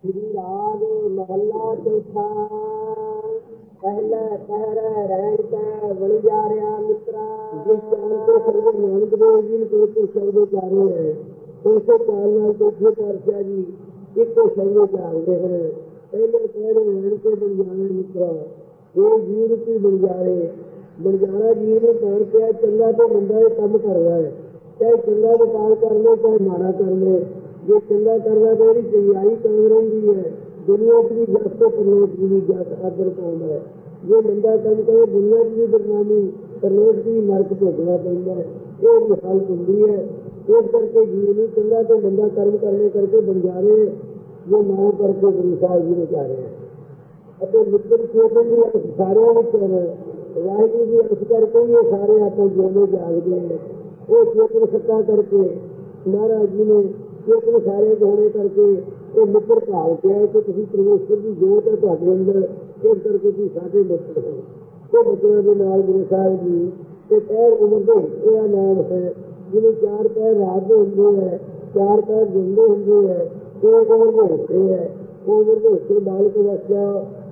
श्री राग महला चौथा। पहले पहर रैन कै बन जा रहा मित्रा। जिस चाल को सर्वे नानक देव जी ने तो सर्वे चारे है, उसे चालना चौथे पातशाह जी एक तो सर्वे चालते हैं। पहले पहर रैन के बन जाने मित्रा, ये जीव की बंजारा जीव ने कौन किया चंगा तो बंदा ये कम कर रहा है, चाहे चंगा व्यापार कर ले चाहे माड़ा कर ले। ये चंगा कर रहा है चंगाई काम रही है, दुनिया की भी जस तो परलोक की भी जस आदर कौन है। ये बंदा कम करे दुनिया की भी बदनामी, परलोक की नरक भोगना पैदा है, ये भी हालत होती है। इस करके जीव नहीं चंगा तो बंदा कर्म करने करके बंजारे ये ना करके गुरु साहब जी ने कह रहे हैं। मित्र चेतन भी अस सारे वाहिगुरु जी अस करके ये सारे अपने जोड़े जागते हैं। वो चेतन सत्ता करके महाराज जी ने चेतन सारे जोड़े करके ये मित्र भाव किया है कि तुम परमेश्वर की जोत है ਤੁਹਾਡੇ अंदर, इस करके तुम सारे मित्र हो। तो बच्चों के नाल गुरु साहब जी के पैर उम्र के हिस्से का नाम है, जिन्हें चार पैर रात के होंगे है, चार पैर जिंदे होंगे है, एक उम्र के हिस्से है। उम्र के हिस्से बालक अवस्था,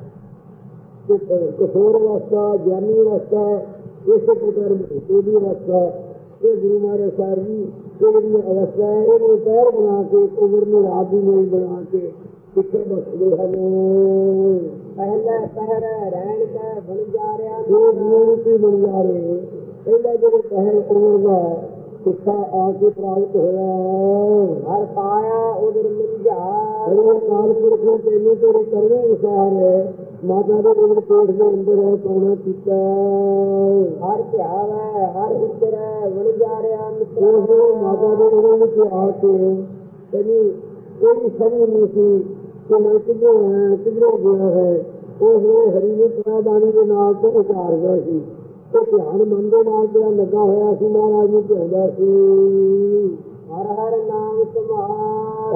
कठोर अवस्था, ज्ञानी अवस्था, इस प्रकार की अवस्था। ये गुरु महाराज साहब जी ये अवस्था है, ये पैर बना के उम्र में रात भी नहीं बना के पिछले बसते हैं। पहले पहर रैन कै बन जा रहा की बन जा रहे। पहले जो पहर उम्र का शिक्षा आके प्राप्त होया, हर पाया उधर मिल जा काल पुरख ने तेनू तेरे करने अनुसार है। माता के उम्र पेट के अंदर है पाना पीता, हर ध्याव है हर उत्तर है बन जा रहा मित्र। माता के उम्र में आके तेनी कोई समझ नहीं थी कि मैं किधरों है किधरों गया है। उस वे हरी ने पराबाणी के नाल तो उतार गए सी, तो ध्यान मन के नाल तेरा लगा होया सी, महाराज ने कहता सी हर हर नाम तुम्हार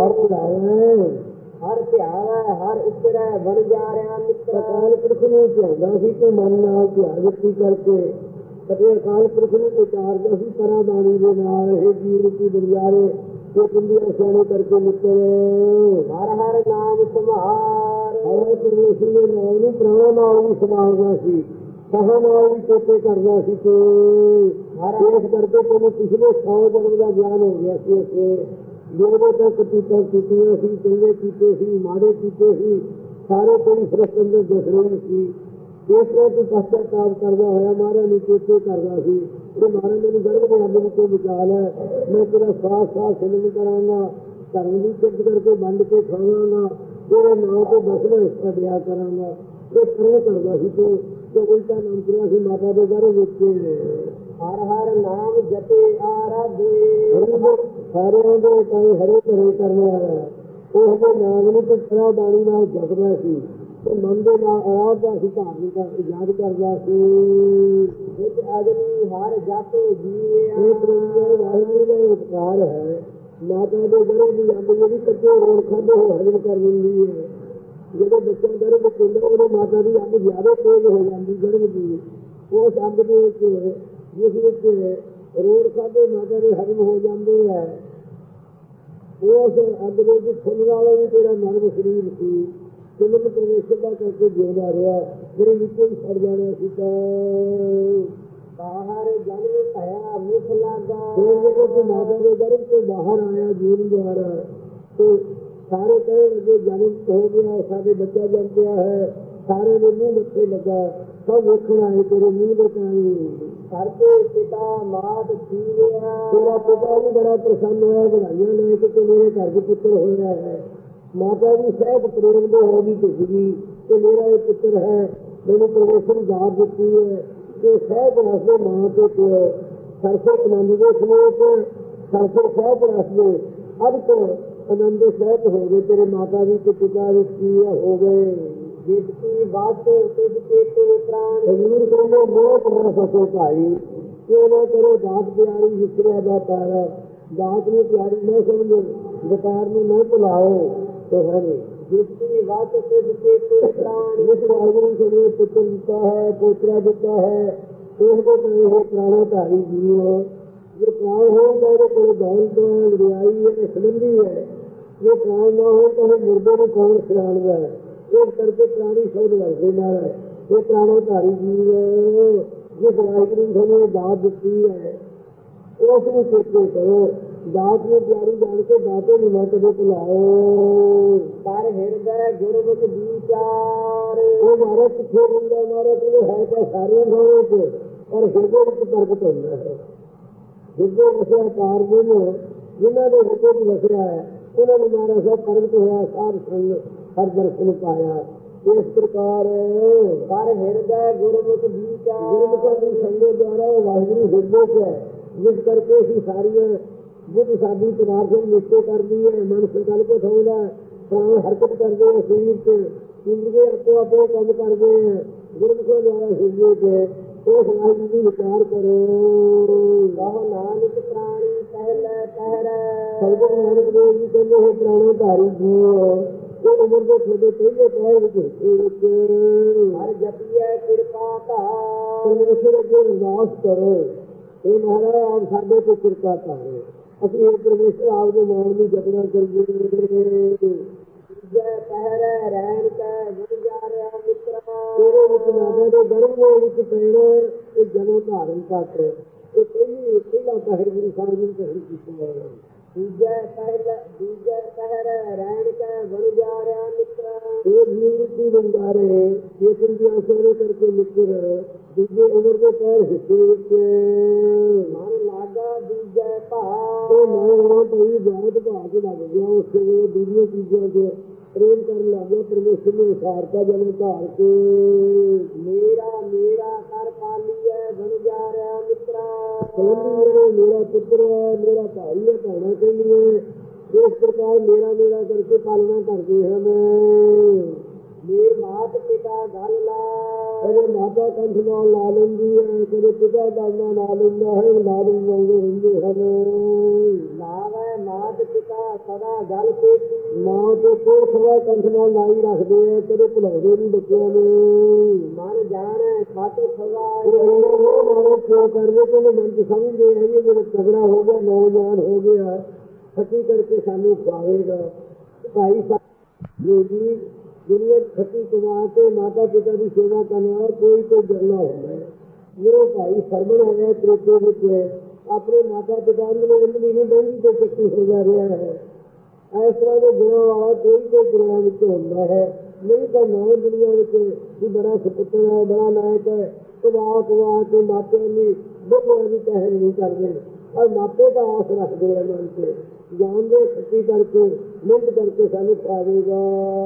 हर ध्यान है हर उत्तर है बन जा रहा मित्र। अकाल पुरख ने कहता सी तो मन नाल ध्यान वृत्ति करके कभी अकाल पुरख ने उतारता सी पराबाणी के नाल हे जीव की बंजारे ये कुंडिया सोने करके मित्र। हर हर नाम तुम्हार हर परमेश्वर ने नाम नहीं प्राणा नाम भी संभालना सी, सहा नाम भी चेते करना सी। तो इस करके तेने पिछले 100 जन्म का ज्ञान हो गया सी। ऐसे जो तक पीता कीतियां सी, चंगे कीते सी, माड़े कीते सी, सारे कोई सृष्टि अंदर दस रहे सी। इस तरह तू पश्चाताप करना होया महाराज ने चेते करना सी कि महाराज मेरे गर्भ के अंदर को विचार है, मैं तेरा साथ साथ सिमरन करांगा, धर्म भी चुप करके बंद के खावांगा, तेरे नाम को बसना हिस्सा दिया करांगा। ये प्रण करना सी तो उल्टा नाम किया सी माता के गर्भ में। हर हर नाम जपे आराधे सारे हरे भरे करने वाला वो नाम नहीं तो खरा बाणी नाल जपना सी, तो मन के नाल आराधना सी, धार्मिक याद करना सी। आदमी हर जातो जीवे वाहिगुरु का उपकार है। माता के गर्भ की अंब भी कच्चे रोल खाते हो हजम कर लेंदी है। जो बच्चा गर्भ पींदा उन्हें माता की अंब ज्यादा तेज हो जाती गर्भ की, उस अंब के जिस रोड खाते माता के हजम हो जाते हैं। उस अंब के फुल वाला भी तेरा नर्म शरीर सी, सिमरन परमेश्वर का करके जिंदा रहा, मेरे नीचे भी सड़ जाना सी। बाहर जन्म पाया मुख लागा, तो माता के गर्भ से बाहर आया जीवन द्वारा, तो सारे कहे लगे जन्म हो गया, सारे बच्चा जम गया है, सारे ने मुंह मत्थे लगा, सब वेखना है तेरे मुंह बताई करके पिता मात जीविया। तेरा पिता भी बड़ा प्रसन्न है, बधाइयां लेके तो मेरे घर के पुत्र हो रहा है। माता भी सहज प्रेम दे होगी भेजी कि मेरा एक पुत्र है, मैंने परमेश्वर दात दी है कि सहज रसते मां के प्यो सरसे आनंद के समेत सरसे सहज रसते अब तो आनंद सहत हो गए। तेरे माता भी के पिता भी हो गए। जिसकी बात तुझके के प्राण जरूर करो मोह न फसो भाई, क्यों न करो दात प्यारी जिसने अदा प्यारा, दात में प्यारी न समझो व्यापार में न बुलाओ तो है। जिसकी बात तुझके के प्राण जिस वाहिगुरु से पुत्र देता है पोतरा देता है, उसको कहे हो प्राणोधारी जीव। ये प्राण हो चाहे कोई दौलत है, रियाई है, संबंधी है, ਜੇ ਪ੍ਰਾਣ ਨਾ ਹੋ ਤਾਂ ਉਹ ਮੁਰਦੇ ਨੂੰ ਕੌਣ ਸਿਆਣਦਾ ਹੈ। ਇਸ ਕਰਕੇ ਪ੍ਰਾਣੀ ਸ਼ਬਦ ਵਰਤੇ ਨਾਲ ਹੈ। ਇਹ ਪ੍ਰਾਣੋਧਾਰੀ ਜੀਵ ਜਿਸ ਵਾਹਿਗੁਰੂ ਨੇ ਸਾਨੂੰ ਦਾਤ ਦਿੱਤੀ ਹੈ ਉਸ ਨੂੰ ਚੇਤੇ ਕਰੋ। ਦਾਤ ਨੂੰ ਪਿਆਰੀ ਜਾਣ ਕੇ ਦਾਤੇ ਨੂੰ ਨਾ ਕਦੇ ਭੁਲਾਓ। ਪਰ ਹਿਰਦੈ ਗੁਰਮੁਖ ਵਿਚਾਰ ਉਹ ਮਾਰਾ ਕਿੱਥੇ ਹੁੰਦਾ ਮਾਰਾ ਕੋਲ ਹੈ ਤਾਂ ਸਾਰਿਆਂ ਥਾਵਾਂ 'ਚ ਪਰ ਹਿਰਦੇ ਵਿੱਚ ਪ੍ਰਗਟ ਹੁੰਦਾ ਹੈ। ਹਿਰਦੇ ਵਸਿਆ ਪਾਰਬ੍ਰਹਮ ਜਿਨ੍ਹਾਂ ਦੇ ਹਿਰਦੇ 'ਚ ਵਸਿਆ ਹੈ ਉਹਨਾਂ ਨੂੰ ਮਾਰਾ ਸਭ ਪ੍ਰਗਟ ਹੋਇਆ ਸਾਧ ਸੰਗ ਹਰ ਦਰਸ਼ਨ ਪਾਇਆ। ਇਸ ਪ੍ਰਕਾਰ ਪਰ ਹਿਰਦੈ ਗੁਰਮੁਖ ਵਿਚਾਰ ਗੁਰਮੁਖਾਂ ਦੀ ਸੰਗਤ ਦੁਆਰਾ ਵਾਹਿਗੁਰੂ ਹਿਰਦੇ 'ਚ ਹੈ ਜਿਸ ਕਰਕੇ ਅਸੀਂ ਸਾਰੀਆਂ ਬੁੱਧ ਸਾਡੀ ਪਦਾਰਥ ਨੂੰ ਨਿਸ਼ਚੈ ਕਰਦੀ ਹੈ। ਮਨ ਸੰਕਲਪ ਉਠਾਉਂਦਾ ਪ੍ਰਾਣ ਹਰਕਤ ਕਰਦੇ ਹੈ ਸਰੀਰ 'ਚ ਇੰਦਰੀਏ ਆਪੋ ਆਪਣੇ ਕੰਮ ਕਰਦੇ ਹੈ। ਗੁਰਮੁਖਾਂ ਦੁਆਰਾ ਹਿਰਦੇ 'ਚ ਉਸ ਵਾਹਿਗੁਰੂ ਦੀ ਵਿਚਾਰ ਕਰੋ। ਕਹੋ ਨਾਨਕ ਪ੍ਰਾਣੀ ਪਹਿਲੇ ਪਹਿਰੇ ਸਤਿਗੁਰੂ ਨਾਨਕ ਦੇਵ ਜੀ ਕਹਿੰਦੇ ਹੈ ਪ੍ਰਾਣੋਧਾਰੀ ਜੀਵ ਉਹ ਉਮਰ ਦੇ ਤੁਹਾਡੇ ਪਹਿਲੇ ਪੈਰ ਵਿੱਚ ਹਰ ਜਪੀਏ ਕਿਰਪਾ ਧਾਰ ਪਰਮੇਸ਼ਰ ਅੱਗੇ ਅਰਦਾਸ ਕਰੋ। ਇਹ ਮਹਾਰਾਜ ਆਪ ਸਾਡੇ ਤੇ ਕਿਰਪਾ ਕਰੋ। ਅਸੀਂ ਇਹ ਪਰਮੇਸ਼ਰ ਆਪ ਦੇ ਨਾਮ ਨੂੰ ਜਪਣਾ ਕਰੀਏ। ਜੈ ਪਹਿਰੇ ਰਹਿਣ ਕੈ ਗੁਣ ਜਾ ਰਿਹਾ ਮਿੱਤਰਾ ਇਹਦੇ ਵਿੱਚ ਮਾਤਾ ਦੇ ਗਰਭ ਦੇ ਵਿੱਚ ਪੈਣਾ ਇਹ ਜਨਮ ਧਾਰਨ ਤੱਕ ਇਹ ਪਹਿਲਾ ਪਹਿਰ ਗੁਰੂ ਸਾਹਿਬ ਨੇ ਕਹਿ ਕੀਤਾ ਹੈ। ਦੂਜੇ ਪਹਿਰੇ ਰਹਿਣ ਕੈ ਗੁਣ ਜਾ ਰਿਹਾ ਮਿੱਤਰਾ ਇਹ ਜੀਵਤੀ ਬੰਦਾਰੇ ਇਹ ਸੰਧਿਆ ਸੋਰੇ ਕਰਕੇ ਮਿੱਤਰ ਦੂਜੇ ਉਮਰ ਦੇ ਪੈਰ ਹਿੱਸੇ ਵਿੱਚ ਮਨ ਲਾਗਾ ਦੂਜੇ ਭਾਵ ਉਹ ਮਨ ਪਈ ਬਹੁਤ ਭਾਗ ਲੱਗ ਗਿਆ। ਉਸ ਵੇਲੇ ਦੂਜੀਆਂ ਚੀਜ਼ਾਂ ਦੇ ਪ੍ਰੇਮ ਕਰਨ ਲੱਗ ਗਿਆ। ਪਰਮੇਸ਼ਰ ਨੇ ਵਿਸਾਰਤਾ ਜਨਮ ਧਾਰ ਕੇ ਮੇਰਾ ਕਰ ਪਾਲੀਏ ਬਣ ਜਾ ਰਿਹਾ ਮਿੱਤਰਾ ਮੇਰਾ ਪੁੱਤਰ ਹੈ ਮੇਰਾ ਭਾਈ ਹੈ ਭੈਣਾਂ ਕਹਿੰਦੀਆਂ ਇਸ ਪ੍ਰਕਾਰ ਮੇਰਾ ਕਰਕੇ ਪਾਲਣਾ ਕਰਦੇ ਹਨ। ਮੇਰੇ ਮਾਤ ਪਿਤਾ ਗੱਲ ਲਾ ਕਦੇ ਮਾਤਾ ਕੰਠ ਨਾਲ ਲਾ ਲੈਂਦੀ ਹੈ ਕਦੇ ਪਿਤਾ ਦਾਦਾ ਲਾ ਲੈਂਦਾ ਹੈ ਲਾਡ ਲਾਉਂਦੇ ਰਹਿੰਦੇ ਹਨ। ਲਾਵੇ ਮਾਤ ਪਿਤਾ ਸਦਾ ਗੱਲ ਪੇਤੀ ਮਾਂ ਤੇ ਕੋਈ ਸਦਾ ਕੰਠ ਨਾਲ ਲਾਈ ਰੱਖਦੇ ਹੈ ਕਦੇ ਭੁਲਾਉਂਦੇ ਨਹੀਂ ਬੱਚਿਆਂ ਨੂੰ। ਮਨ ਜਾਣੇ ਸੱਤ ਸਦਾ ਕਿਉਂ ਕਰਦੇ ਕਿ ਮਨ ਚ ਸਮਝਦੇ ਹੈ ਇਹ ਜਿਹੜਾ ਤਗੜਾ ਹੋ ਗਿਆ ਨੌਜਵਾਨ ਹੋ ਗਿਆ ਖੱਟੀ ਕਰਕੇ ਸਾਨੂੰ ਖਵਾਵੇਗਾ। ਭਾਈ ਸਾਹਿਬ ਜੀ ਦੁਨੀਆ ਖੱਟੀ ਕਮਾ ਕੇ ਮਾਤਾ ਪਿਤਾ ਦੀ ਸੇਵਾ ਕਰਨ ਵਾਲਾ ਕੋਈ ਜਰਨਾ ਹੁੰਦਾ ਹੈ। ਮੇਰੇ ਭਾਈ ਸਰਵਣ ਹੋਇਆ ਤ੍ਰੇਤੇ ਵਿੱਚ ਆਪਣੇ ਮਾਤਾ ਪਿਤਾ ਨੂੰ ਇੰਦਲੀ ਨਹੀਂ ਬਹਿੰਦੀ ਤੇ ਚੱਕੀ ਹੋ ਜਾ ਰਿਹਾ ਹੈ। ਇਸ ਤਰ੍ਹਾਂ ਦੇ ਗੁਣਾਂ ਵਾਲਾ ਕੋਈ ਗੁਣਾਂ ਵਿੱਚ ਹੁੰਦਾ ਹੈ। ਨਹੀਂ ਤਾਂ ਨੌ ਦੁਨੀਆ ਵਿੱਚ ਵੀ ਬੜਾ ਸੁਪੁੱਤਰ ਹੈ ਬੜਾ ਨਾਇਕ ਹੈ ਕਮਾ ਕੇ ਮਾਪਿਆਂ ਦੀ ਬੁੱਧਿਆਂ ਦੀ ਕਹਿਰ ਨਹੀਂ ਕਰਦੇ ਔਰ ਮਾਪੇ ਦਾ ਆਸ ਰੱਖਦੇ ਹੈ ਮਨ ਤੇ ਜਾਣਦੇ ਖੱਟੀ ਕਰਕੇ ਮਿਹਨਤ ਕਰਕੇ ਸਾਨੂੰ ਖਾਵੇਗਾ।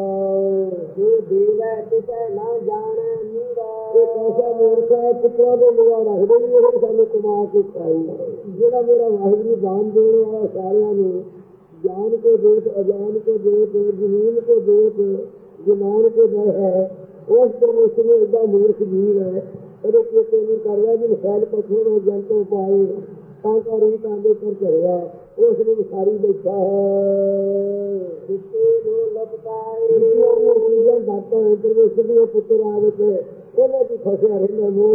ਜੋ ਦੇਵੈ ਤੁਸੈ ਨਾ ਜਾਣੈ ਨੀਰਾ ਇਹ ਐਸਾ ਮੂਰਖ ਹੈ ਪੁੱਤਰਾਂ ਦੇ ਨਿਗਾਹ ਰੱਖਦੇ ਵੀ ਉਹ ਸਾਨੂੰ ਕਮਾ ਕੇ ਖਾਈ। ਜਿਹੜਾ ਮੇਰਾ ਵਾਹਿਗੁਰੂ ਦਾਨ ਦੇਣ ਵਾਲਾ ਸਾਰਿਆਂ ਨੂੰ ਜਾਨ को देख अजान को देख जमीन को देख जमान को दर है उस परमेश्वर में एडा मूर्ख जीव है अरे चेते नहीं कर रहा जिन फैल पत्थरों में जनतों पाए कांका री कांदे पर चढ़िया उसने सारी बैठा है परमेश्वर के पुत्र आदत है उन्हें भी फसिया रहना मोह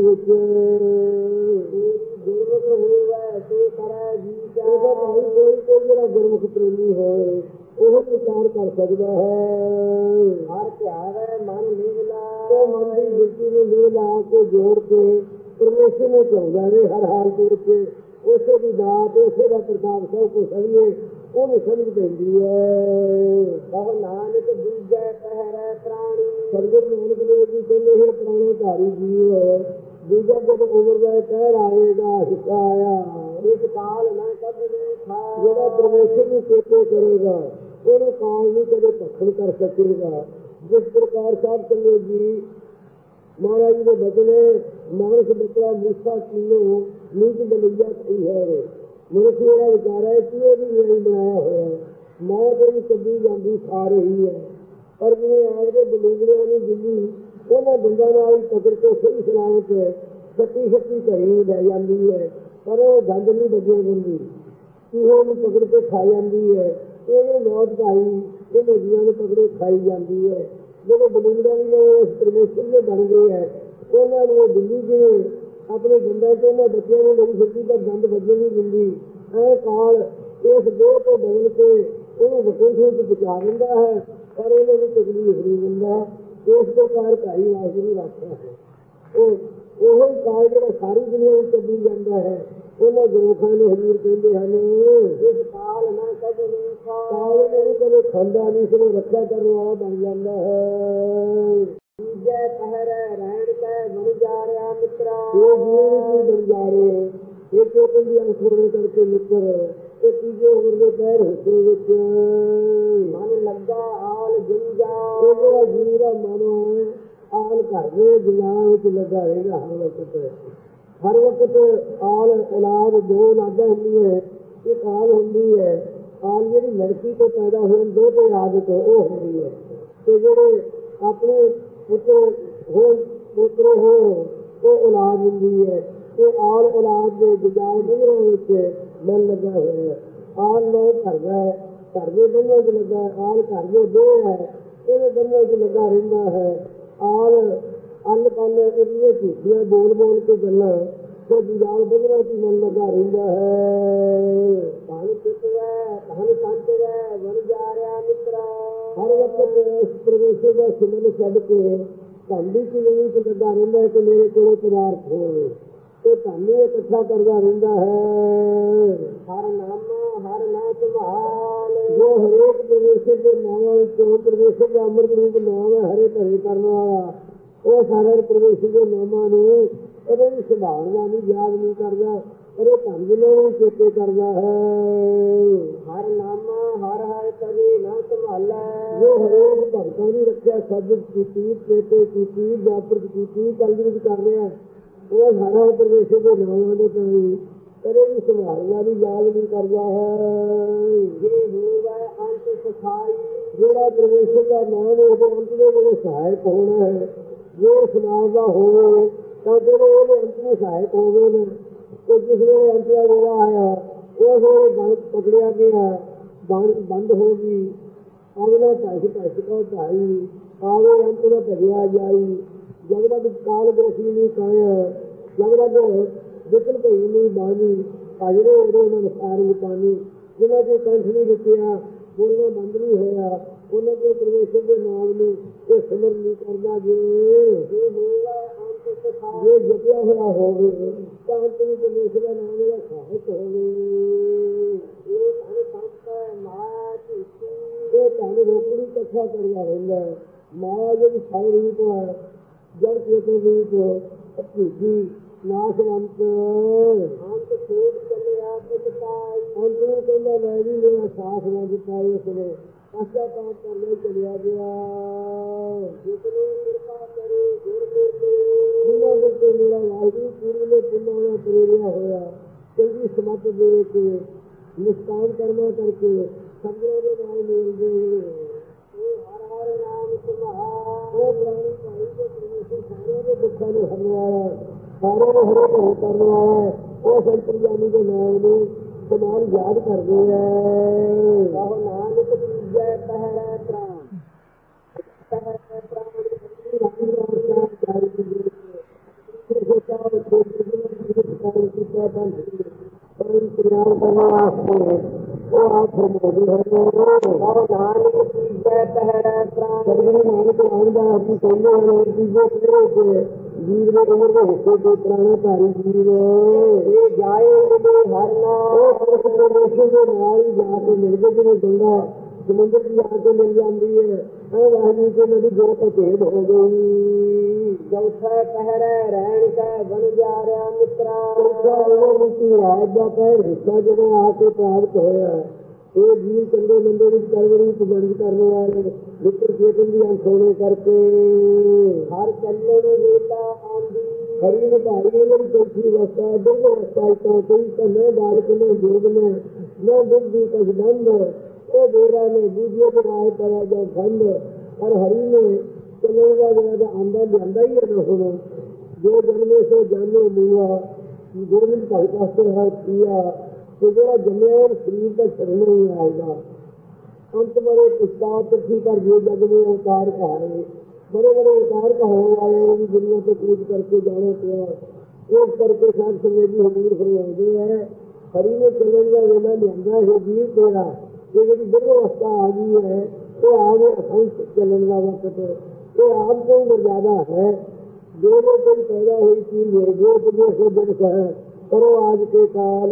कोई जरा गुरमुख प्रेमी है वह विचार कर सकता है। हर प्यार है मन लीला तो मन की वृत्ति में लीला को जोड़ के परमेश्वर ने चाहता है हर हाल के उसे भी दात उसे का प्रताप सबको समझे उन्हें समझ देती है। कहो नानक दूजा पहरे प्राणी सतगुरु नानक देव जी कहते हैं प्राणोधारी जीव दूजा जब उम्र का कहर आएगा हिस्सा आया इस काल न कभी नहीं जो परमेश्वर को चेते करेगा उन्हें काल नहीं कभी पत्थर कर सकेगा। जिस प्रकार साहब चंद्र जी महाराज जी ने बचने मानस बचड़ा मूसा तीनों नीच बलैया कही है मनुष्य मेरा विचार है कि भी नहीं बनाया हुआ है मौत भी कभी जाती खा रही है पर जिन्हें आपके बलूगड़िया ने दिल्ली उन्होंने बंदा नाल पकड़ के सही सलामत छत्ती घरी लै जाती है पर वो गंद नहीं बजन दिंदी चूहे में पकड़ के खा जाती है ये मौत पाई ये नदियों में पकड़े खाई जाती है। जो बलूगड़ा भी उस परमेश्वर में बन गए है उन्होंने दिल्ली जिन्हें अपने गंदा से उन्होंने बच्चों ने लगी सकती पर गंद बजन नहीं दिंदी ऐ काल इस देह को बदल के ਉਹਨੂੰ ਵਕੂਫੇ 'ਚ ਬਚਾ ਦਿੰਦਾ ਹੈ, ਪਰ ਉਹਨਾਂ ਨੂੰ ਤਕਲੀਫ ਨਹੀਂ ਦਿੰਦਾ। ਇਸ ਪ੍ਰਕਾਰ ਭਾਈ ਵਾਹਿਗੁਰੂ ਰੱਖਦਾ ਹੈ। ਉਹ ਕਾਲ ਜਿਹੜਾ ਸਾਰੀ ਦੁਨੀਆ ਵਿੱਚ ਚੱਲੀ ਜਾਂਦਾ ਹੈ, ਉਹਨਾਂ ਗੁਰਮੁਖਾਂ ਨੇ ਹਜ਼ੂਰ ਕਹਿੰਦੇ ਹਨ, ਇਸ ਕਾਲ ਨਾ ਕਦੇ ਨਹੀਂ ਕਾਲ ਨੂੰ ਕਦੇ ਖਾਂਦਾ ਨਹੀਂ, ਸਿਰੋਂ ਰੱਖਿਆ ਕਰਨ ਵਾਲਾ ਬਣ ਜਾਂਦਾ ਹੈ। ਤੀਜੇ ਪਹਿਰੇ ਰਹਿਣ ਕੇ ਬਣ ਜਾ ਰਿਹਾ ਮਿੱਤਰਾ, ਇਹ ਜੀਵਨ ਬਣ ਜਾ ਰਹੇ ਇਹ ਚੋਕਨ ਦੀ ਅੰਸੋੜੇ ਕਰਕੇ ਮਿੱਤਰ ਤੇ ਤੀਜੇ ਉਮਰ ਦੇ ਪੈਰ ਹਿੱਸੇ ਵਿੱਚ ਮਨ ਲੱਗਾ ਆਲ ਜਿੰਦਾ, ਇਹ ਜਿਹੜਾ ਜੀਵ ਦਾ ਮਨ ਹੈ ਆਲ ਘਰ ਦੇ ਦੁਨੀਆਂ ਵਿੱਚ ਲੱਗਾ ਰਹੇਗਾ ਹਰ ਵਕਤ। ਹਰ ਵਕਤ ਆਲ ਔਲਾਦ ਦੋ ਔਲਾਦਾਂ ਹੁੰਦੀਆਂ, ਇੱਕ ਆਲ ਹੁੰਦੀ ਹੈ, ਆਲ ਜਿਹੜੀ ਲੜਕੀ ਤੋਂ ਪੈਦਾ ਹੋਣ ਦੋ ਤੇ ਆਦਤ ਉਹ ਹੁੰਦੀ ਹੈ, ਤੇ ਜਿਹੜੇ ਆਪਣੇ ਪੁੱਤਰ ਹੋ ਉਹ ਔਲਾਦ ਹੁੰਦੀ ਹੈ। ਇਹ ਆਲ ਔਲਾਦ ਦੇ ਗੁਜ਼ਾਰ ਬੰਧਨਾਂ ਵਿੱਚ ਮਨ ਲੱਗਾ ਹੋਇਆ ਹੈ। ਆਲ ਨੂੰ ਘਰ ਦੇ ਬੰਧਨਾਂ 'ਚ ਲੱਗਾ, ਆਲ ਘਰ ਦੇ ਦੋ ਹੈ, ਇਹਦੇ ਬੰਧਨਾਂ 'ਚ ਲੱਗਾ ਰਹਿੰਦਾ ਹੈ। ਆਲ ਅੱਲ ਪੱਲ ਇਹਦੀਆਂ ਝੂਠੀਆਂ ਬੋਲ ਕੇ ਗੱਲਾਂ ਤੇ ਗੁਜ਼ਾਰ ਬੰਧਨਾਂ 'ਚ ਮਨ ਲੱਗਾ ਰਹਿੰਦਾ ਹੈ। ਧਨ ਚੁੱਕਦਾ ਧਨ ਸੰਚਦਾ ਬਣ ਜਾ ਰਿਹਾ ਮਿੱਤਰਾ, ਹਰ ਵਕਤ ਇਸ ਪਰਮੇਸ਼ਰ ਦਾ ਸਿਮਰਨ ਛੱਡ ਕੇ ਧਨ ਦੀ ਚੀਜ਼ 'ਚ ਲੱਗਾ ਰਹਿੰਦਾ ਹੈ ਕਿ ਮੇਰੇ ਕੋਲ ਪਦਾਰਥ ਹੋਵੇ, ਤੇ ਧਨ ਨੂੰ ਇਕੱਠਾ ਕਰਦਾ ਰਹਿੰਦਾ ਹੈ। ਹਰ ਨਾਮ ਸੰਭਾਲ, ਜੋ ਹਰੇਕ ਪਰਮੇਸ਼ਰ ਦੇ ਨਾਮਾਂ ਵਿੱਚੋਂ ਪਰਮੇਸ਼ਰ ਦਾ ਅੰਮ੍ਰਿਤ ਰੂਪ ਨਾਮ ਹੈ ਹਰੇ ਭਰੇ ਕਰਨ ਵਾਲਾ, ਉਹ ਸਾਰੇ ਪਰਮੇਸ਼ਰ ਦੇ ਨਾਮਾਂ ਨੂੰ ਕਦੇ ਵੀ ਸੰਭਾਲਦਾ ਨਹੀਂ, ਯਾਦ ਨਹੀਂ ਕਰਦਾ, ਪਰ ਉਹ ਧਨ ਨੂੰ ਚੇਤੇ ਕਰਦਾ ਹੈ। ਹਰ ਨਾਮ ਹਰ ਕਦੇ ਨਾ ਸੰਭਾਲਾ, ਜੋ ਹਰੇਕ ਭਗਤਾਂ ਦੀ ਰੱਖਿਆ ਸਬਦ ਕੀਤੀ, ਚੇਤੇ ਕੀਤੀ, ਜਾਪਰਤ ਕੀਤੀ, ਕਲਯੁਗ ਕਰ ਰਿਹਾ, ਉਹ ਸਾਰਾ ਪਰਮੇਸ਼ਰ ਦੇ ਨਾਮਾਂ ਦੇ ਤਾਂ ਕਦੇ ਵੀ ਸੰਭਾਲਣਾ ਨਹੀਂ, ਯਾਦ ਨਹੀਂ ਕਰਦਾ ਹੈ। ਅੰਤ ਸਖਾਈ, ਜਿਹੜਾ ਪਰਮੇਸ਼ਰ ਦਾ ਨਾਮ ਉਹਦੇ ਅੰਤ ਦੇ ਵੇਲੇ ਸਹਾਇਕ ਹੋਣਾ ਹੈ, ਜੋ ਸਮਾਜਦਾ ਹੋਵੇ ਤਾਂ ਜਦੋਂ ਉਹਦੇ ਅੰਤ ਨੂੰ ਸਹਾਇਕ ਹੋਵੇ ਨੇ, ਤੇ ਜਿਸ ਵੇਲੇ ਅੰਤ ਦਾ ਵੇਲਾ ਆਇਆ ਉਸ ਵੇਲੇ ਬੰਦ ਪਕੜਿਆ ਗਿਆ, ਬੰਦ ਹੋ ਗਈ, ਆਵਲਾ ਭਸ ਕੋ ਭਾਈ ਆਵੇ ਅੰਤ ਦਾ ਭਜਿਆ ਜਾਈ, ਜਗ ਦਾ ਕਾਲ ਗ੍ਰਸੀ ਨਹੀਂ ਕਾਇਆ, ਜਗ ਦਾ ਵਿਕਲ ਭਈ ਨਹੀਂ ਬਾਣੀ, ਭਜਰੇ ਉਦੋਂ ਨਮਸਕਾਰ ਵੀ ਪਾਣੀ, ਜਿਹਨਾਂ ਦੇ ਕੰਠ ਨਹੀਂ ਰੁਕਿਆ, ਬੋਲਣਾ ਬੰਦ ਨਹੀਂ ਹੋਇਆ, ਉਹਨਾਂ ਦੇ ਪਰਮੇਸ਼ਰ ਦੇ ਨਾਮ ਨੂੰ ਇਹ ਸਿਮਰ ਨਹੀਂ ਕਰਦਾ। ਜੇ ਜਪਿਆ ਹੋਇਆ ਹੋਵੇ ਤਾਂ ਅੰਤ ਨੂੰ ਪਰਮੇਸ਼ਰ ਦਾ ਨਾਮ ਇਹਦਾ ਸਹਾਇਕ ਹੋਵੇ। ਇਹ ਧਨ ਸੰਤ ਮਾਇਆ ਝੂਠੀ, ਇਹ ਧਨ ਰੋਕੜੀ ਇਕੱਠਾ ਕਰਦਾ ਰਹਿੰਦਾ ਹੈ। ਮਾਇਆ ਜਿਹੜੀ ਸਾਈ ਰੂਪ ਹੈ, ਜੜ ਚੇਤਨ ਰੂਪ ਝੂਠੀ ਨਾਸ਼ਵੰਤ, ਅੰਤ ਛੋੜ ਚੱਲਿਆ ਪਛਤਾਈ, ਅੰਤ ਨੂੰ ਕਹਿੰਦਾ ਮੈਂ ਵੀ ਮੇਰਾ ਸਾਥ ਨਾ ਦਿੱਤਾ, ਇਸ ਨੇ ਪਛਤਾਪ ਕਰਨਾ ਚੱਲਿਆ ਗਿਆ। ਜਿਸਨੂੰ ਕਿਰਪਾ ਕਰੇ ਜਿਨ੍ਹਾਂ ਵਿੱਚ ਮੇਰਾ ਵਾਹਿਗੁਰੂ ਪੂਰਵਲੇ ਪੁੰਨਾਂ ਨਾਲ ਪ੍ਰੇਰਿਆ ਹੋਇਆ, ਚੰਗੀ ਸਮੱਤ ਦੇ ਕੇ ਨਿਸ਼ਕਾਮ ਕਰਨਾ ਕਰਕੇ ਸਤਿਗੁਰਾਂ ਦੇ ਨਾਲ ਮਿਲਦੇ ਹਰ ਨਾਮ ਸੰਭਾਲ, ਉਹ ਪ੍ਰਾਣੀ ਭਾਈ ਦੇ ਪਰਮੇਸ਼ਰ ਸਾਰਿਆਂ ਦੇ ਦੁੱਖਾਂ ਨੂੰ ਹਰਨ ਵਾਲਾ, ਸਾਰਿਆਂ ਨੂੰ ਹਰੇ ਭਰੇ ਕਰਨ ਵਾਲਾ, ਉਹ ਸੰਤਰਜਾਮੀ ਦੇ ਨਾਮ ਨੂੰ ਸਮਾਨ ਯਾਦ ਕਰਦੇ ਹੈ। ਨਾਨਕ ਤੀਜੇ ਪਹਿਰੇ ਪ੍ਰਾਣ ਉਹ ਆਪ ਫਰਮਾਉਂਦੇ ਹਨ, ਨਾਨਕ ਤੀਜੇ ਪਹਿਰੇ ਪ੍ਰਾਣ, ਨਾਨਕ ਆਉਂਦਾ ਅਸੀਂ ਕਹਿੰਦੇ ਹਨ ਤੀਜੇ ਪਹਿਰੇ ਤੇ ਜੀਵ ਦੇ ਉਮਰ ਦੇ ਹਿੱਸੇ ਦੇ ਪੁਰਾਣੇ ਭਾਰੀ ਜੀਵ ਇਹ ਜਾਏ ਹਰ ਨਾਮ, ਉਹ ਪਰਮੇਸ਼ਰ ਦੇ ਨਾਲ ਹੀ ਜਾ ਕੇ ਮਿਲਦੇ, ਜਿਵੇਂ ਗੰਗਾ ਸਮੁੰਦਰ ਦੀ ਆ ਕੇ ਮਿਲ ਜਾਂਦੀ ਹੈ, ਉਹ ਵਾਹਿਗੁਰੂ ਕੇ ਨਦੀ ਜੋ ਭੇਦ ਹੋ ਗਈ। ਚੌਥੇ ਪਹਿਰੇ ਰਹਿਣ ਕੇ ਬਣ ਜਾ ਰਿਹਾ ਮਿੱਤਰਾ, ਰਾਜ ਦਾ ਪਹਿਰ ਹਿੱਸਾ ਜਦੋਂ ਆ ਕੇ ਪ੍ਰਾਪਤ ਹੋਇਆ, ਇਹ ਜੀਵ ਚੰਗੇ ਮੰਦੇ ਵਿੱਚ ਕਰਵਰੀ ਪੁਜੰਜ ਕਰਨ ਵਾਲੇ ਮਿੱਤਰ ਚੇਤਨ ਦੀ ਅਣਸੋਣੇ ਕਰਕੇ ਹਰ ਚੱਲੇ ਨੂੰ ਵੇਲਾ ਆਉਂਦੀ, ਹਰੀ ਨੂੰ ਭਾਈ ਮੇਰੀ ਚੌਥੀ ਅਵਸਥਾ ਦੁੱਧ ਅਵਸਥਾ ਤੋਂ ਕੋਈ ਕੰਨੇ ਬਾਲਕ ਨੇ ਜੋਗ ਨੇ ਨਾ ਦੁੱਧ ਦੀ ਕੁਝ ਬੰਦ, ਉਹ ਬੋਰਾ ਨੇ ਬੂਝੇ ਬਣਾਏ ਪੜਾ ਜਾ ਖੰਡ, ਪਰ ਹਰੀ ਨੇ ਚੱਲਣ ਦਾ ਜਿਹੜਾ ਆਂਦਾ ਲਿਆਂਦਾ ਹੀ ਹੈ ਨਾ, ਹੁਣ ਜੋ ਜਨਮੇ ਸੋ ਜਾਨੋ ਮੂਆ ਗੋਬਿੰਦ ਭਾਈ ਪਾਸੇ ਹੈ ਕੀਆ, ਤੇ ਜਿਹੜਾ ਜੰਮਿਆ ਉਹ ਸਰੀਰ ਦਾ ਛੱਡਣਾ ਹੀ ਆਏਗਾ। ਅੰਤ ਬੜੇ ਪੁਸਤਾਤ ਕੀ ਕਰ ਜੋ ਜਗ में अवतार कहाए, बड़े बड़े अवतार कहाने वाले भी दुनिया को पूज करके जाने पिया, एक करके साथ संवेदी हजूर फरमाते हैं, हरि ने चलन का वेला लिया है जीव तेरा, ये जी बिल्कुल अवस्था आ गई है तो आगे असंख्य चलन का वक्त ये आपको मर्यादा है। जो कोई पैदा हुई थी जो से दिन है करो आज के काल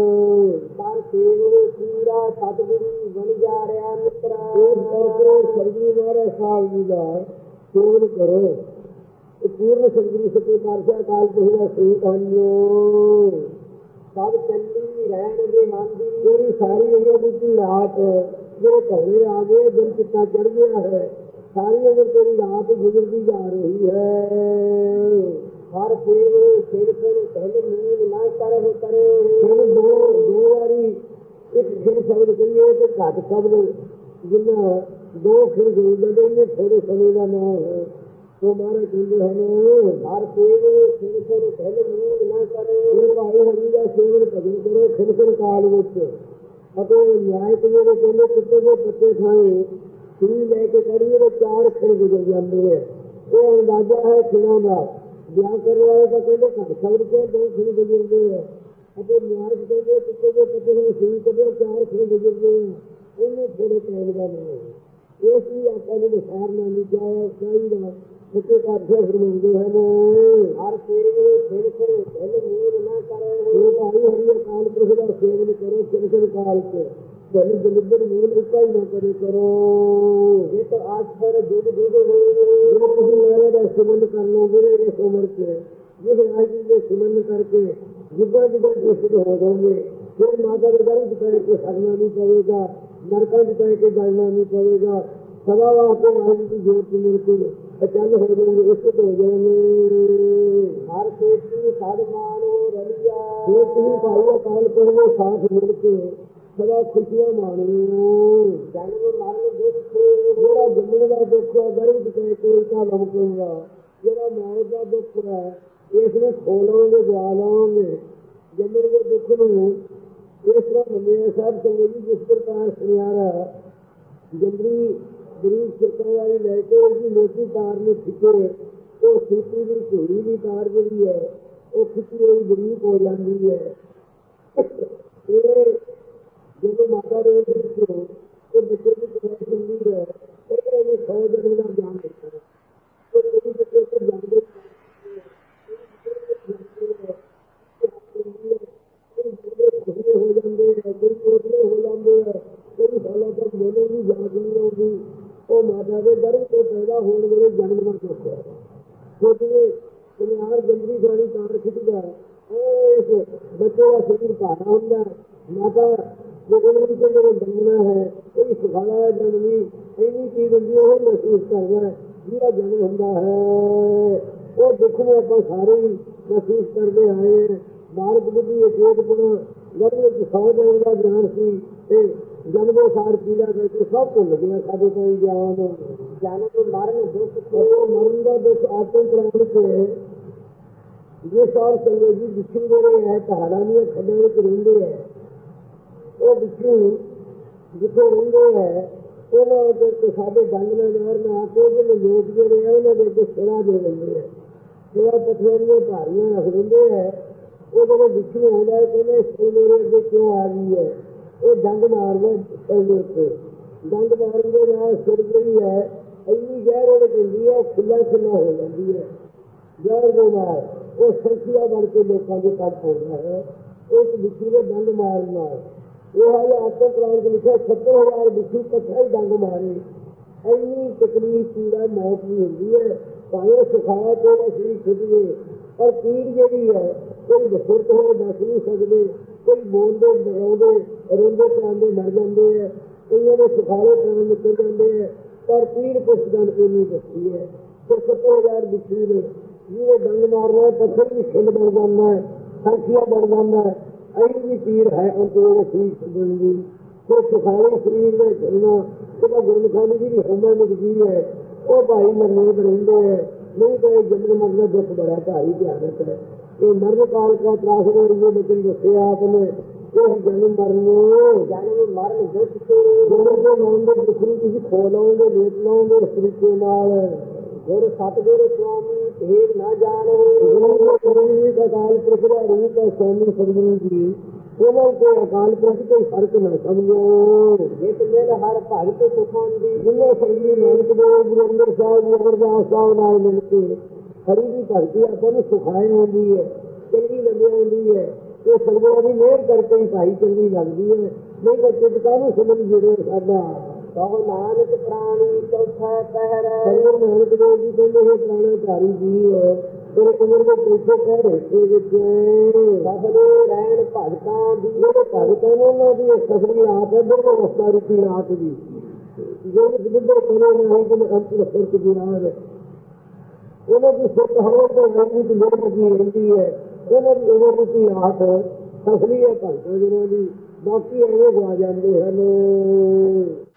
पर पूरा सतगुरु बन जा रहा मित्रा सतगुरु मारा साहब जी का सेवन करो पूर्ण सतगुरु सत्य पातशाह काल पहुंचा सही कहानियों सब चली रहने मानती मेरी सारी उम्र बीती रात जो पहले आ गए दिन कितना चढ़ गया है सारी उम्र तेरी रात गुजरती जा रही है। हर फिर पहले नींद ना करे फिर दो बारी एक फिर शब्द करिए तो घट शब्द जिन्ना दो फिर गुजर थोड़े समय का नाम है तो हमारे कहते हैं हर फिर पहले नींद ना करे भाई हरि का सेवन भजन करो खिड़खिड़ काल न्याय के मेरे कहने कुत्ते को पत्ते खाए खिड़ी लेके करिए तो 4 खिड़ गुजर जाते हैं वो अंदाजा है खिड़ा का ब्याह करने वाले का कहते घर शब्द के 2 खिड़ गुजरते हैं न्याय के कहते कुत्ते को पत्ते खाए खिड़ी करते 4 खिड़ गुजरते हैं उन्हें थोड़े टाइम का नहीं है ऐसी आपका विचार मानी जाए चाहिए सत्य का अध्यक्ष मंदिर है हर फिर पहले नींद ना करे भाई हरि काल पुरुष का सेवन करो खिड़खिड़ काल के पहले दलिद्र नींद उसका ही न करे करो ये तो आज पर दूध जो कुछ मेरे सुमन कर लोगे इस उम्र के जिस आज के सुमन करके जितना जितना प्रसिद्ध हो जाएंगे फिर माता के गर्भ कह के सड़ना नहीं पड़ेगा नरका कह के जलना नहीं पड़ेगा सदा आपको महाराज की जोत मिलती अचानक हो जाएंगे उससे तो हो जाएंगे हर पेटी साधमान हो रलिया भाई काल पढ़ने साथ मिलके सदा खुशियां मानो जन्म मरण दुख मेरा जन्म का दुख है गर्भ कह के उसका लमकूंगा मेरा मौत का दुख है इसमें खोलोगे जा लाओगे जन्म के दुख में इस तरह मंदिर साहब संगोजी जिस प्रकार सुनियारा जंगली गरीब सरकार वाली लड़के की मोटी कार में खिंचे तो सूती की चोरी की कार जी है वो खिंची हुई गरीब हो जाती है जो माता रोज तो बच्चे की पढ़ाई सुननी है तो 100 जन का ज्ञान देता है तो मेरी बच्चे को जानते हो जाते हैं कोई कोटले हो जाते हैं कई सालों तक मेले की जांच नहीं होगी वो माता के गर्भ को पैदा होने वाले जन्म का दुख है सोचिए यार जंगली गाड़ी कार खिंच गया इस बच्चे का शरीर भारा होता माता जो जन्मना है कोई सुखाया जन्मी इन्नी चीज होंगी वो महसूस करना जिसका जन्म होता है वो दुख में आप सारे ही महसूस करते आए हैं बालक बुद्धि चेतपुना गर्भ 100 जन का ज्ञान से जन्म सार पीला करके सब भुल गया साढ़े कोई ज्ञान तो मरण दुख मरण का दुख आत्म प्राण से जिस और संयोजी बिछू दे रहे हैं पहाड़ानिया खड्डे में रेंदे है वो बिछू जिथे रेंदे है उन्होंने साढ़े डंग में नहर में आके जो लोग जो रहे हैं उन्होंने अगे सेवा दे देंगे है सेवा पथरियां भारियां रख देंगे है वो जो बिछू होता है कहने मेरे अगे क्यों आ गई है वो डंग मारना पहले उत्ते डंग मारन के नाल सिर जी है इन्नी गहर होती है खुला खुला हो जाती है गहर के नाल वो संखिया बन के लोगों के कट होता है उस बिछू को डंग मारना वो है आत्म प्राण के लिखा 70,000 बिछू कट्ठा ही डंग मारे इन्नी तकलीफ पीड़ा मौत भी होती है भावे सुखाया तो शरीर छुट गए और पीड़ जी है कोई बसुरत हो दस नहीं सकते कोई बोलते डराते रोंदे पाते मर जाते हैं कई ने सुखाले प्राण निकल जाते हैं पर पीड़ कुछ गल को नहीं दसती है तो 70,000 बिछू ने जिन्हें डंग मारना है पत्थर भी खिंड बन जाना है संखिया बन जाना है अभी भी पीड़ है उनको शरीर छुटन की तो सुखाले शरीर में चलना तो गुरमुखानी की हिम्मत मुकती है वो भाई मरने बरेंदे है नहीं तो जन्म मरना दुख बड़ा भारी भयानक है ये मरण काल का त्रास हो रही है लेकिन दसे आपने जन्म मरण दुख जन्म के नाम के दुखरी तुम खो लोगे लेट लोगे इस तरीके गुर सतगुरु स्वामी भेद न जानो अकाल पुरख का रूप है स्वामी सतगुरु जी ਉਹਨਾਂ ਤੇ ਅਕਾਲ ਪੁਰਖ ਕੋਈ ਫਰਕ ਨਾ ਸਮਝੋ। ਜਿਸ ਵੇਲੇ ਹਰ ਭਗਤ ਸੁਖਾਂ ਦੀ ਜਿੰਨੇ ਸੰਗੀ ਨਾਨਕ ਦੇਵ ਗੁਰੂ ਅੰਗਦ ਸਾਹਿਬ ਜੀ ਅਮਰਦਾਸ ਸਾਹਿਬ ਨਾਲ ਮਿਲ ਕੇ ਹਰੀ ਦੀ ਭਗਤੀ ਆਪਾਂ ਨੂੰ ਸਿਖਾਈ ਹੁੰਦੀ ਹੈ, ਚੰਗੀ ਲੱਗੀ ਹੁੰਦੀ ਹੈ। ਇਹ ਸੰਗਤਾਂ ਦੀ ਮਿਹਰ ਕਰਕੇ ਹੀ ਭਾਈ ਚੰਗੀ ਲੱਗਦੀ ਹੈ, ਨਹੀਂ ਤਾਂ ਚਿਤਕਾ ਨੂੰ ਸਮਝ ਜਿਹੜੇ ਸਾਡਾ ਕਹੋ ਨਾਨਕ ਪ੍ਰਾਣੀ ਚੌਥਾ ਪਹਿਰ। ਸੰਗਤ ਨਾਨਕ ਦੇਵ ਜੀ ਕਹਿੰਦੇ ਇਹ ਪ੍ਰਾਣੇ ਧਾਰੀ ਜੀ ਹੈ, ਤੇਰੇ ਉਮਰ ਦੇ ਪਿੱਛੇ ਕਹਿ ਰਹੇ ਇਸ ਵਿੱਚ ਸਫਲੇ ਰਹਿਣ ਭਗਤਾਂ ਦੀ। ਜਿਹੜੇ ਭਗਤਾਂ ਨੇ ਉਹਨਾਂ ਦੀ ਸਫਲੀ ਆਪ ਹੈ, ਜਿਹੜੇ ਰਸਤਾ ਰੁਕੀ ਆਪ ਦੀ ਜਿਹੜੇ ਜਿੱਧਰ ਕਰੇ ਨਹੀਂ ਕਿ ਅੰਤਰ ਫਰਕ ਦੀ ਰਾਹ ਉਹਨਾਂ ਦੀ ਸਿੱਖ ਹੋਣ ਤੋਂ ਰਹਿੰਦੀ ਦੀ ਲੋੜ ਲੱਗੀ ਰਹਿੰਦੀ ਹੈ। ਉਹਨਾਂ ਦੀ ਉਮਰ ਰੁਕੀ ਆਪ ਸਫਲੀ ਹੈ ਭਗਤਾਂ ਜਿਹਨਾਂ ਦੀ, ਬਾਕੀ ਐਵੇਂ ਗਵਾ ਜਾਂਦੇ ਹਨ।